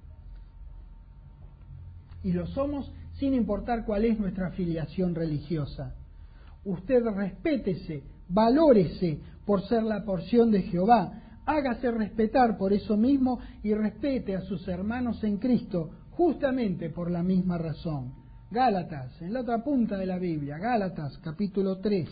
Y lo somos sin importar cuál es nuestra afiliación religiosa. Usted respétese, valórese por ser la porción de Jehová. Hágase respetar por eso mismo y respete a sus hermanos en Cristo justamente por la misma razón. Gálatas, en la otra punta de la Biblia, Gálatas capítulo 3.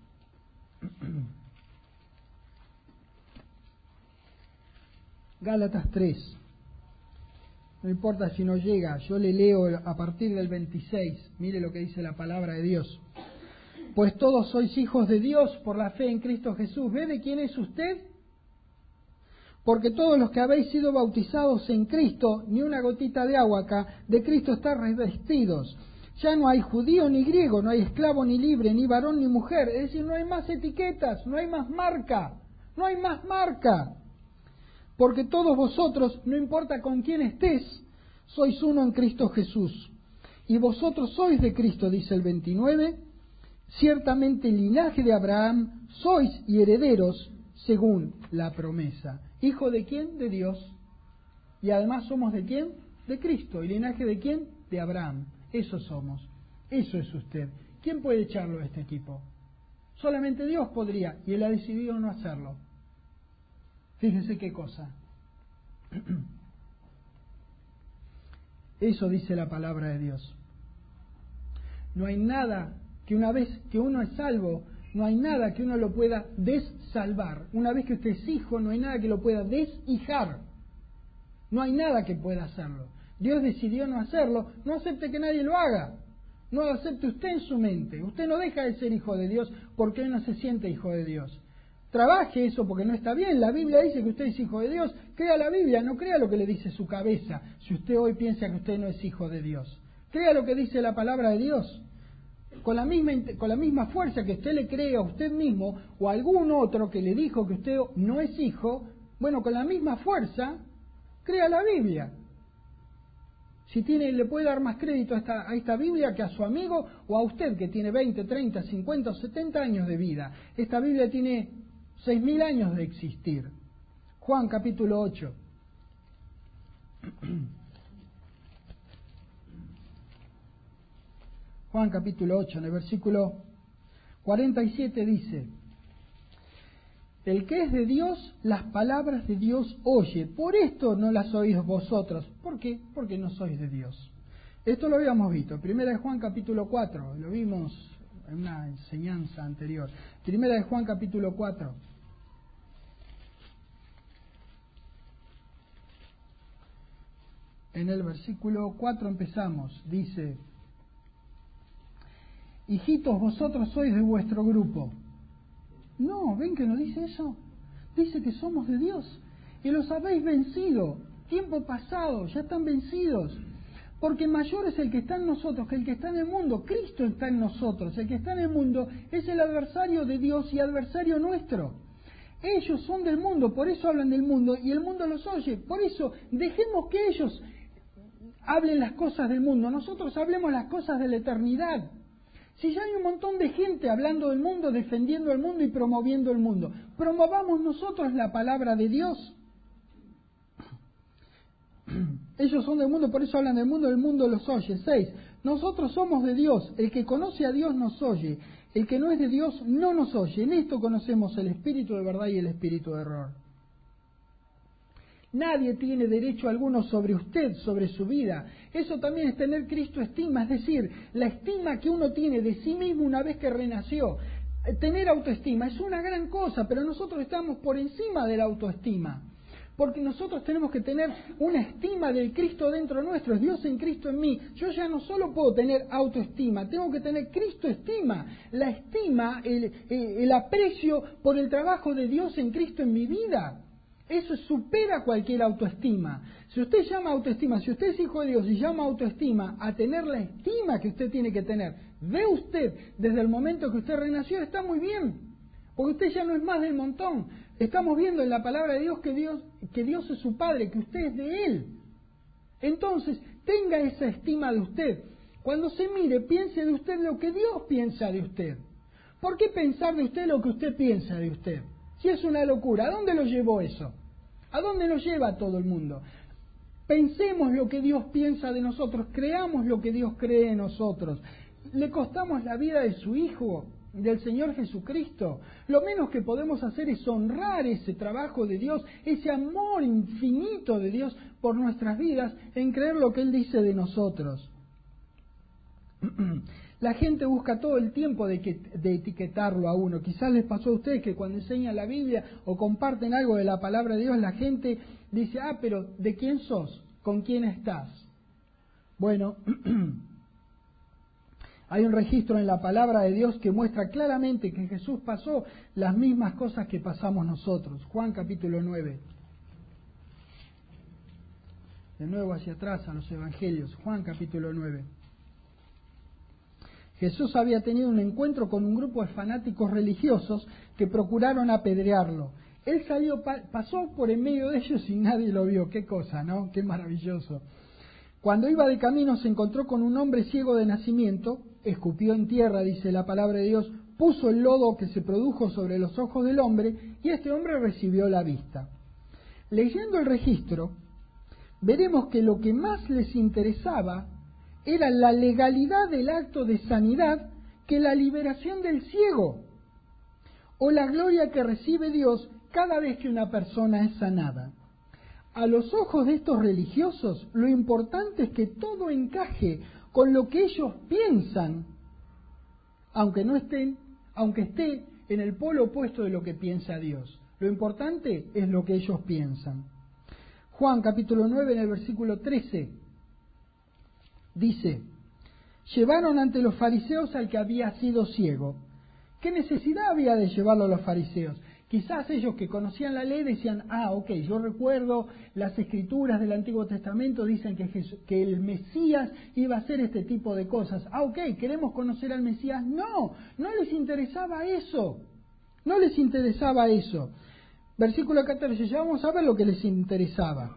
Gálatas 3. No importa si no llega, yo le leo a partir del 26. Mire lo que dice la palabra de Dios. Pues todos sois hijos de Dios por la fe en Cristo Jesús. ¿Ve de quién es usted? Porque todos los que habéis sido bautizados en Cristo, ni una gotita de agua acá, de Cristo están revestidos. Ya no hay judío ni griego, no hay esclavo ni libre, ni varón ni mujer. Es decir, no hay más etiquetas, no hay más marca, no hay más marca. Porque todos vosotros, no importa con quién estés, sois uno en Cristo Jesús. Y vosotros sois de Cristo, dice el 29, ciertamente linaje de Abraham sois y herederos según la promesa. ¿Hijo de quién? De Dios. Y además somos de quién? De Cristo. ¿Y linaje de quién? De Abraham. Eso somos. Eso es usted. ¿Quién puede echarlo de este equipo? Solamente Dios podría, y Él ha decidido no hacerlo. Fíjense qué cosa. Eso dice la palabra de Dios. No hay nada que una vez que uno es salvo, no hay nada que uno lo pueda dessalvar. Una vez que usted es hijo, no hay nada que lo pueda deshijar. No hay nada que pueda hacerlo. Dios decidió no hacerlo, no acepte que nadie lo haga. No lo acepte usted en su mente. Usted no deja de ser hijo de Dios porque él no se siente hijo de Dios. Trabaje eso porque no está bien. La Biblia dice que usted es hijo de Dios. Crea la Biblia, no crea lo que le dice su cabeza. Si usted hoy piensa que usted no es hijo de Dios, crea lo que dice la palabra de Dios. Con la misma fuerza que usted le cree a usted mismo o a algún otro que le dijo que usted no es hijo, bueno, con la misma fuerza, crea la Biblia. Si le puede dar más crédito a esta Biblia que a su amigo o a usted que tiene 20, 30, 50 o 70 años de vida. Esta Biblia tiene 6.000 años de existir. Juan capítulo 8. Juan capítulo 8, en el versículo 47 dice: el que es de Dios, las palabras de Dios oye. Por esto no las oís vosotros. ¿Por qué? Porque no sois de Dios. Esto lo habíamos visto. Primera de Juan capítulo 4. Lo vimos en una enseñanza anterior. Primera de Juan capítulo 4. En el versículo 4 empezamos. Dice: hijitos, vosotros sois de vuestro grupo. No, ¿ven que no dice eso? Dice que somos de Dios y los habéis vencido. Tiempo pasado, ya están vencidos. Porque mayor es el que está en nosotros que el que está en el mundo. Cristo está en nosotros. El que está en el mundo es el adversario de Dios y adversario nuestro. Ellos son del mundo, por eso hablan del mundo y el mundo los oye. Por eso dejemos que ellos hablen las cosas del mundo. Nosotros hablemos las cosas de la eternidad. Si ya hay un montón de gente hablando del mundo, defendiendo el mundo y promoviendo el mundo, promovamos nosotros la palabra de Dios. Ellos son del mundo, por eso hablan del mundo los oye. 6. Nosotros somos de Dios. El que conoce a Dios nos oye. El que no es de Dios no nos oye. En esto conocemos el espíritu de verdad y el espíritu de error. Nadie tiene derecho alguno sobre usted, sobre su vida. Eso también es tener Cristo estima, es decir, la estima que uno tiene de sí mismo una vez que renació. Tener autoestima es una gran cosa, pero nosotros estamos por encima de la autoestima. Porque nosotros tenemos que tener una estima del Cristo dentro nuestro, es Dios en Cristo en mí. Yo ya no solo puedo tener autoestima, tengo que tener Cristo estima. La estima, el aprecio por el trabajo de Dios en Cristo en mi vida. Eso supera cualquier autoestima. Si usted llama autoestima, si usted es hijo de Dios y llama autoestima a tener la estima que usted tiene que tener de usted desde el momento que usted renació, está muy bien. Porque usted ya no es más del montón. Estamos viendo en la palabra de Dios que Dios es su Padre, que usted es de Él. Entonces, tenga esa estima de usted. Cuando se mire, piense de usted lo que Dios piensa de usted. ¿Por qué pensar de usted lo que usted piensa de usted? Si es una locura, ¿a dónde lo llevó eso? ¿A dónde lo lleva todo el mundo? Pensemos lo que Dios piensa de nosotros, creamos lo que Dios cree en nosotros. Le costamos la vida de su Hijo, del Señor Jesucristo. Lo menos que podemos hacer es honrar ese trabajo de Dios, ese amor infinito de Dios por nuestras vidas, en creer lo que Él dice de nosotros. La gente busca todo el tiempo de etiquetarlo a uno. Quizás les pasó a ustedes que cuando enseñan la Biblia o comparten algo de la palabra de Dios, la gente dice: pero ¿de quién sos? ¿Con quién estás? Bueno, hay un registro en la palabra de Dios que muestra claramente que Jesús pasó las mismas cosas que pasamos nosotros. Juan capítulo 9. De nuevo hacia atrás a los evangelios. Juan capítulo 9. Jesús había tenido un encuentro con un grupo de fanáticos religiosos que procuraron apedrearlo. Él pasó por en medio de ellos y nadie lo vio. Qué cosa, ¿no? Qué maravilloso. Cuando iba de camino se encontró con un hombre ciego de nacimiento, escupió en tierra, dice la palabra de Dios, puso el lodo que se produjo sobre los ojos del hombre y este hombre recibió la vista. Leyendo el registro, veremos que lo que más les interesaba era la legalidad del acto de sanidad que la liberación del ciego, o la gloria que recibe Dios cada vez que una persona es sanada. A los ojos de estos religiosos, lo importante es que todo encaje con lo que ellos piensan, aunque esté en el polo opuesto de lo que piensa Dios. Lo importante es lo que ellos piensan. Juan capítulo 9 en el versículo 13 dice: llevaron ante los fariseos al que había sido ciego. ¿Qué necesidad había de llevarlo a los fariseos? Quizás ellos que conocían la ley decían, ok, yo recuerdo las escrituras del Antiguo Testamento, dicen que el Mesías iba a hacer este tipo de cosas. Ok, queremos conocer al Mesías. No les interesaba eso. No les interesaba eso. Versículo 14, ya vamos a ver lo que les interesaba.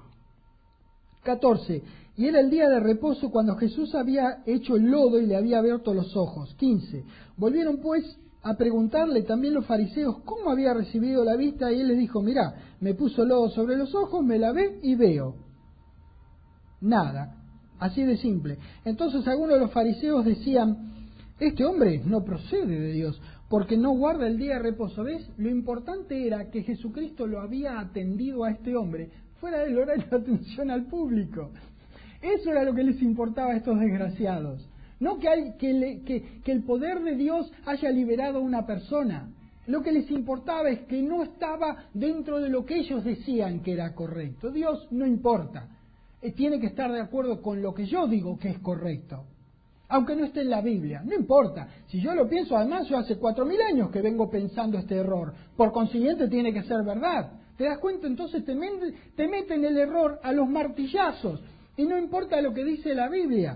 14, y era el día de reposo cuando Jesús había hecho el lodo y le había abierto los ojos. 15, volvieron pues a preguntarle también los fariseos cómo había recibido la vista, y él les dijo, mirá, me puso lodo sobre los ojos, me lavé y veo. Nada, así de simple. Entonces algunos de los fariseos decían, este hombre no procede de Dios, porque no guarda el día de reposo. ¿Ves? Lo importante era que Jesucristo lo había atendido a este hombre fuera del horario de atención al público. Eso era lo que les importaba a estos desgraciados. No que el poder de Dios haya liberado a una persona. Lo que les importaba es que no estaba dentro de lo que ellos decían que era correcto. Dios no importa. Tiene que estar de acuerdo con lo que yo digo que es correcto. Aunque no esté en la Biblia, no importa. Si yo lo pienso, además yo hace 4.000 años que vengo pensando este error. Por consiguiente tiene que ser verdad. ¿Te das cuenta? Entonces te meten el error a los martillazos. Y no importa lo que dice la Biblia.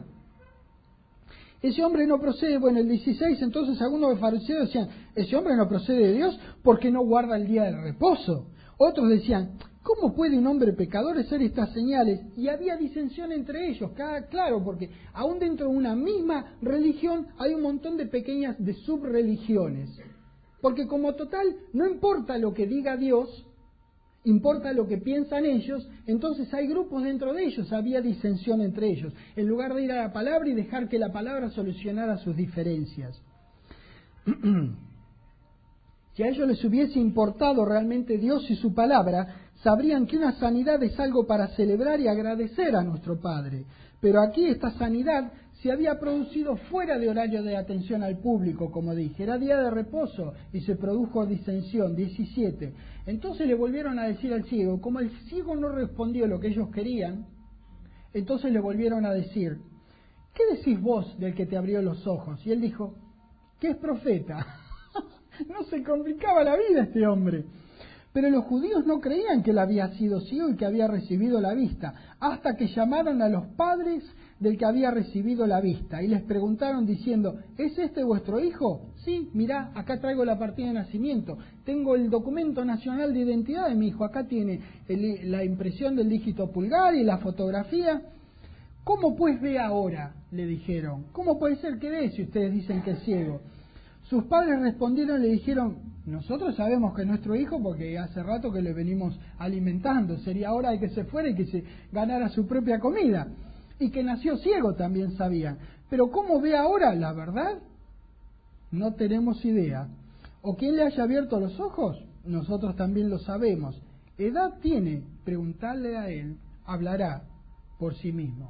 Ese hombre no procede, bueno, el 16, entonces algunos de los fariseos decían, ese hombre no procede de Dios porque no guarda el día del reposo. Otros decían, ¿cómo puede un hombre pecador hacer estas señales? Y había disensión entre ellos, claro, porque aún dentro de una misma religión hay un montón de pequeñas, de subreligiones. Porque como total, no importa lo que diga Dios, importa lo que piensan ellos, entonces hay grupos dentro de ellos, había disensión entre ellos, en lugar de ir a la palabra y dejar que la palabra solucionara sus diferencias. Si a ellos les hubiese importado realmente Dios y su palabra, sabrían que una sanidad es algo para celebrar y agradecer a nuestro Padre. Pero aquí esta sanidad se había producido fuera de horario de atención al público, como dije. Era día de reposo y se produjo disensión. 17. Entonces le volvieron a decir al ciego, como el ciego no respondió lo que ellos querían, entonces le volvieron a decir, ¿qué decís vos del que te abrió los ojos? Y él dijo, que es profeta. No se complicaba la vida este hombre. Pero los judíos no creían que él había sido ciego y que había recibido la vista, hasta que llamaron a los padres del que había recibido la vista y les preguntaron diciendo, ¿es este vuestro hijo? Sí, mirá, acá traigo la partida de nacimiento, tengo el documento nacional de identidad de mi hijo, acá tiene la impresión del dígito pulgar y la fotografía. ¿Cómo pues ve ahora? Le dijeron. ¿Cómo puede ser que ve si ustedes dicen que es ciego? Sus padres respondieron y le dijeron, nosotros sabemos que es nuestro hijo porque hace rato que le venimos alimentando, sería hora de que se fuera y que se ganara su propia comida. Y que nació ciego también sabían. Pero ¿cómo ve ahora? La verdad, no tenemos idea. ¿O quién le haya abierto los ojos? Nosotros también lo sabemos. ¿Edad tiene? Preguntarle a él, hablará por sí mismo.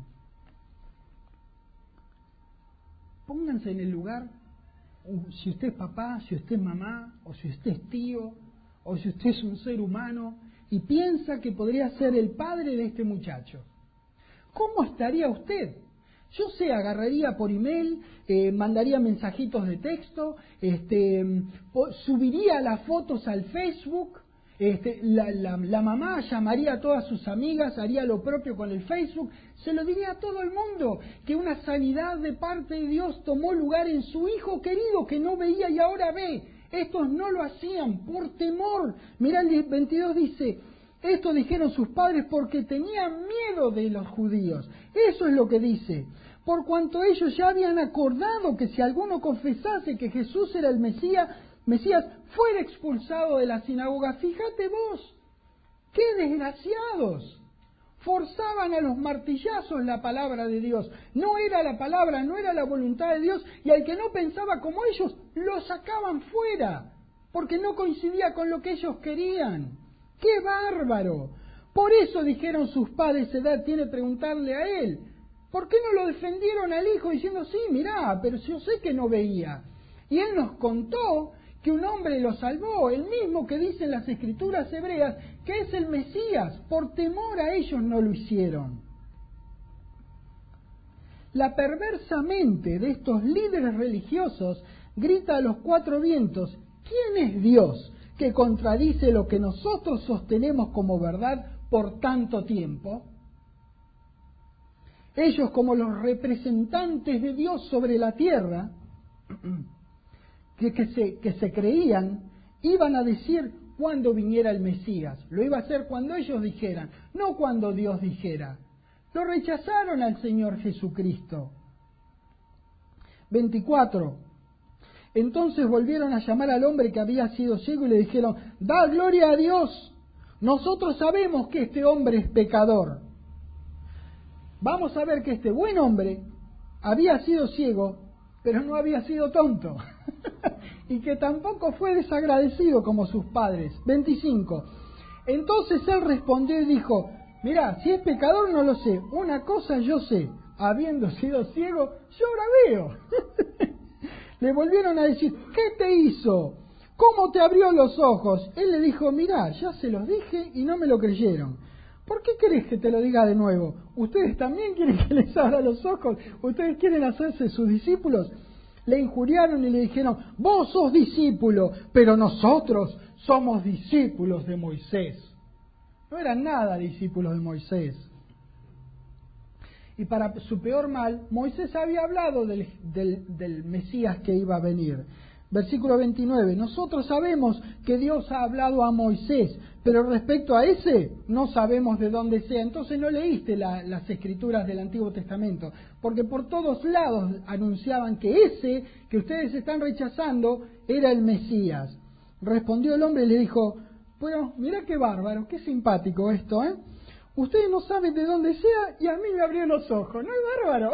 Pónganse en el lugar, si usted es papá, si usted es mamá, o si usted es tío, o si usted es un ser humano, y piensa que podría ser el padre de este muchacho. ¿Cómo estaría usted? Yo sé, agarraría por email, mandaría mensajitos de texto, subiría las fotos al Facebook, la mamá llamaría a todas sus amigas, haría lo propio con el Facebook, se lo diría a todo el mundo, que una sanidad de parte de Dios tomó lugar en su hijo querido que no veía y ahora ve. Estos no lo hacían por temor. Mirá, el 22 dice, Esto dijeron sus padres porque tenían miedo de los judíos. Eso es lo que dice. Por cuanto ellos ya habían acordado que si alguno confesase que Jesús era el Mesías, fuera expulsado de la sinagoga. Fíjate vos, qué desgraciados. Forzaban a los martillazos la palabra de Dios. No era la palabra, no era la voluntad de Dios, y al que no pensaba como ellos, lo sacaban fuera, porque no coincidía con lo que ellos querían. ¡Qué bárbaro! Por eso dijeron sus padres, edad tiene preguntarle a él. ¿Por qué no lo defendieron al hijo diciendo, sí, mirá, pero yo sé que no veía? Y él nos contó que un hombre lo salvó, el mismo que dicen las escrituras hebreas, que es el Mesías. Por temor a ellos no lo hicieron. La perversa mente de estos líderes religiosos grita a los cuatro vientos, ¿quién es Dios que contradice lo que nosotros sostenemos como verdad por tanto tiempo? Ellos, como los representantes de Dios sobre la tierra, que se creían, iban a decir cuando viniera el Mesías. Lo iba a hacer cuando ellos dijeran, no cuando Dios dijera. Lo rechazaron al Señor Jesucristo. 24. Entonces volvieron a llamar al hombre que había sido ciego y le dijeron, da gloria a Dios. Nosotros sabemos que este hombre es pecador. Vamos a ver que este buen hombre había sido ciego, pero no había sido tonto. Y que tampoco fue desagradecido como sus padres. 25. Entonces él respondió y dijo, mirá, si es pecador no lo sé, una cosa yo sé, habiendo sido ciego, yo ahora veo. Le volvieron a decir, ¿qué te hizo? ¿Cómo te abrió los ojos? Él le dijo, mirá, ya se los dije y no me lo creyeron. ¿Por qué querés que te lo diga de nuevo? ¿Ustedes también quieren que les abra los ojos? ¿Ustedes quieren hacerse sus discípulos? Le injuriaron y le dijeron, vos sos discípulo, pero nosotros somos discípulos de Moisés. No eran nada discípulos de Moisés. Y para su peor mal, Moisés había hablado del Mesías que iba a venir. Versículo 29, nosotros sabemos que Dios ha hablado a Moisés, pero respecto a ese no sabemos de dónde sea. Entonces no leíste las escrituras del Antiguo Testamento, porque por todos lados anunciaban que ese que ustedes están rechazando era el Mesías. Respondió el hombre y le dijo, bueno, mirá qué bárbaro, qué simpático esto, ¿eh? Ustedes no saben de dónde sea y a mí me abrió los ojos, ¿no es bárbaro?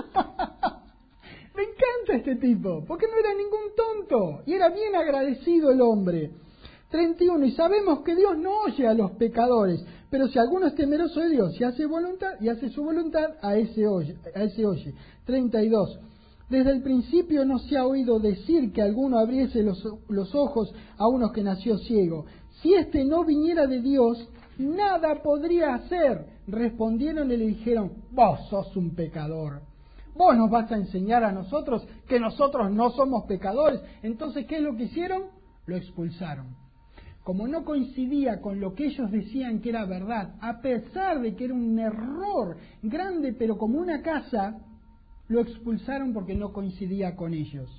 Me encanta este tipo, porque no era ningún tonto, y era bien agradecido el hombre. 31, y sabemos que Dios no oye a los pecadores, pero si alguno es temeroso de Dios y hace su voluntad, a ese oye. 32, desde el principio no se ha oído decir que alguno abriese los ojos a uno que nació ciego. Si éste no viniera de Dios, nada podría hacer. Respondieron y le dijeron, vos sos un pecador. Vos nos vas a enseñar a nosotros que nosotros no somos pecadores. Entonces, ¿qué es lo que hicieron? Lo expulsaron. Como no coincidía con lo que ellos decían que era verdad, a pesar de que era un error grande, pero como una casa, lo expulsaron porque no coincidía con ellos.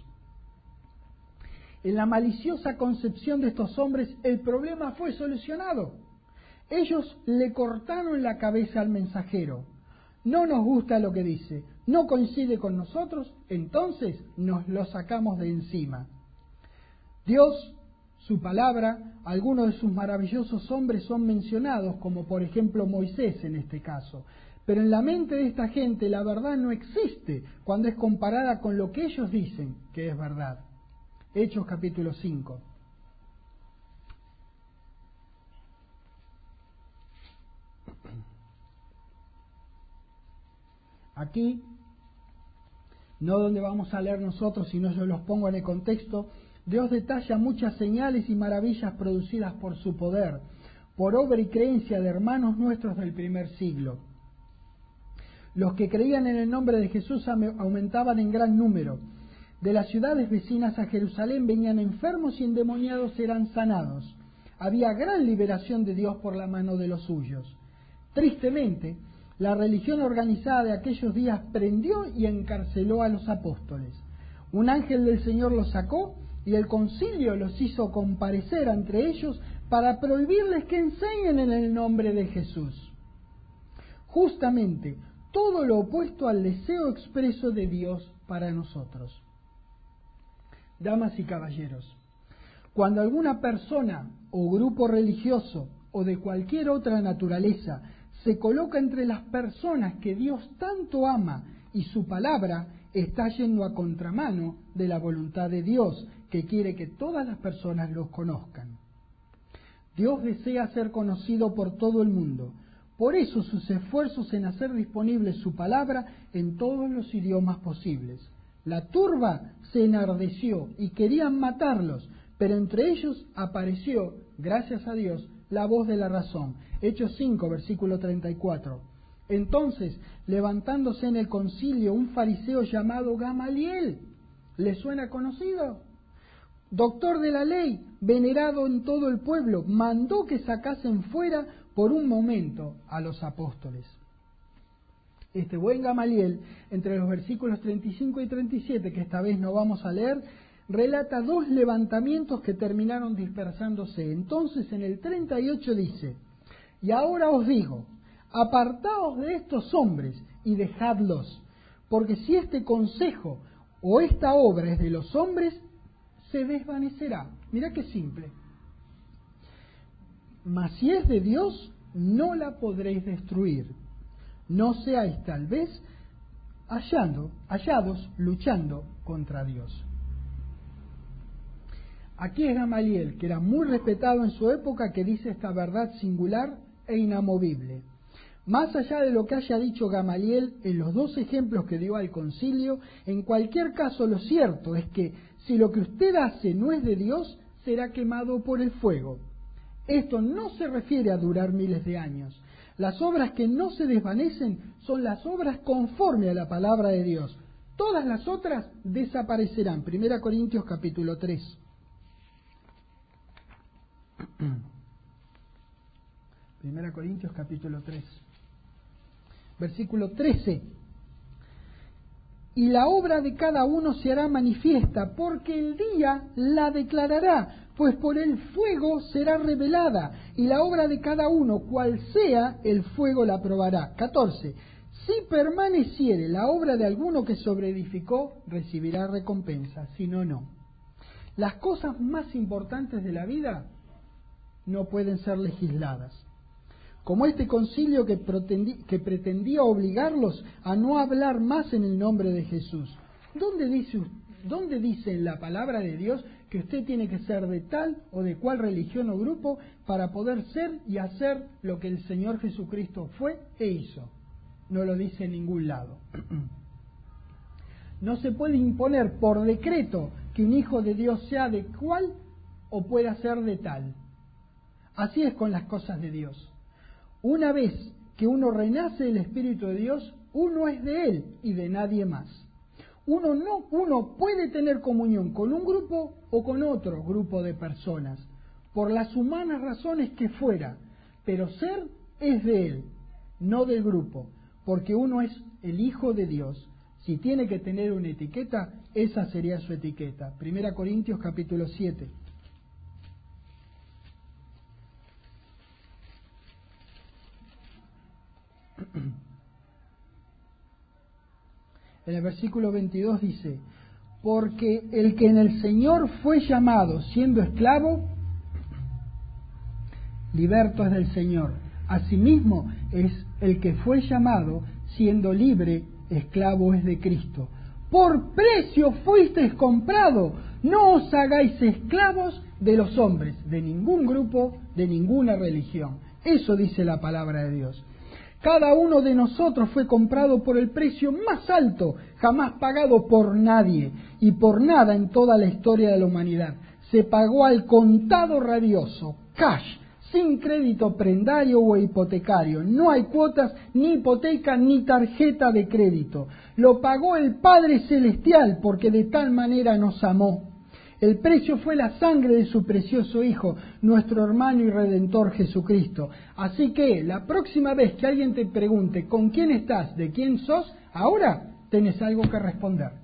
En la maliciosa concepción de estos hombres, el problema fue solucionado. Ellos le cortaron la cabeza al mensajero. No nos gusta lo que dice, no coincide con nosotros, entonces nos lo sacamos de encima. Dios, su palabra, algunos de sus maravillosos hombres son mencionados, como por ejemplo Moisés en este caso. Pero en la mente de esta gente la verdad no existe cuando es comparada con lo que ellos dicen que es verdad. Hechos capítulo 5. Aquí, no donde vamos a leer nosotros, sino yo los pongo en el contexto, Dios detalla muchas señales y maravillas producidas por su poder, por obra y creencia de hermanos nuestros del primer siglo. Los que creían en el nombre de Jesús aumentaban en gran número. De las ciudades vecinas a Jerusalén venían enfermos y endemoniados eran sanados. Había gran liberación de Dios por la mano de los suyos. Tristemente, la religión organizada de aquellos días prendió y encarceló a los apóstoles. Un ángel del Señor los sacó y el concilio los hizo comparecer entre ellos para prohibirles que enseñen en el nombre de Jesús. Justamente todo lo opuesto al deseo expreso de Dios para nosotros. Damas y caballeros, cuando alguna persona o grupo religioso o de cualquier otra naturaleza se coloca entre las personas que Dios tanto ama y su palabra está yendo a contramano de la voluntad de Dios, que quiere que todas las personas los conozcan. Dios desea ser conocido por todo el mundo. Por eso sus esfuerzos en hacer disponible su palabra en todos los idiomas posibles. La turba se enardeció y querían matarlos, pero entre ellos apareció, gracias a Dios, la voz de la razón. Hechos 5, versículo 34. Entonces, levantándose en el concilio un fariseo llamado Gamaliel, ¿le suena conocido? Doctor de la ley, venerado en todo el pueblo, mandó que sacasen fuera por un momento a los apóstoles. Este buen Gamaliel, entre los versículos 35 y 37, que esta vez no vamos a leer, relata dos levantamientos que terminaron dispersándose. Entonces en el 38 dice: y ahora os digo, apartaos de estos hombres y dejadlos, porque si este consejo o esta obra es de los hombres, se desvanecerá. Mirá qué simple. Mas si es de Dios, no la podréis destruir. No seáis tal vez hallados luchando contra Dios. Aquí es Gamaliel, que era muy respetado en su época, que dice esta verdad singular e inamovible. Más allá de lo que haya dicho Gamaliel en los dos ejemplos que dio al concilio, en cualquier caso lo cierto es que si lo que usted hace no es de Dios, será quemado por el fuego. Esto no se refiere a durar miles de años. Las obras que no se desvanecen son las obras conforme a la palabra de Dios. Todas las otras desaparecerán. 1 Corintios capítulo 3. 1 Corintios capítulo 3. Versículo 13. Y la obra de cada uno se hará manifiesta, porque el día la declarará, pues por el fuego será revelada, y la obra de cada uno, cual sea, el fuego la probará. 14. Si permaneciere la obra de alguno que sobreedificó, recibirá recompensa, si no, no. Las cosas más importantes de la vida no pueden ser legisladas. Como este concilio que pretendía obligarlos a no hablar más en el nombre de Jesús. ¿Dónde dice en la palabra de Dios que usted tiene que ser de tal o de cual religión o grupo para poder ser y hacer lo que el Señor Jesucristo fue e hizo? No lo dice en ningún lado. No se puede imponer por decreto que un hijo de Dios sea de cual o pueda ser de tal. Así es con las cosas de Dios. Una vez que uno renace del Espíritu de Dios, uno es de Él y de nadie más. Uno puede tener comunión con un grupo o con otro grupo de personas, por las humanas razones que fuera, pero ser es de Él, no del grupo, porque uno es el Hijo de Dios. Si tiene que tener una etiqueta, esa sería su etiqueta. 1 Corintios capítulo 7. En el versículo 22 dice: porque el que en el Señor fue llamado siendo esclavo, liberto es del Señor. Asimismo es el que fue llamado siendo libre, esclavo es de Cristo. Por precio fuisteis comprado, no os hagáis esclavos de los hombres, de ningún grupo, de ninguna religión. Eso dice la palabra de Dios. Cada uno de nosotros fue comprado por el precio más alto, jamás pagado por nadie y por nada en toda la historia de la humanidad. Se pagó al contado rabioso, cash, sin crédito prendario o hipotecario. No hay cuotas, ni hipoteca, ni tarjeta de crédito. Lo pagó el Padre Celestial, porque de tal manera nos amó. El precio fue la sangre de su precioso Hijo, nuestro hermano y Redentor Jesucristo. Así que la próxima vez que alguien te pregunte ¿con quién estás? ¿De quién sos? Ahora tenés algo que responder.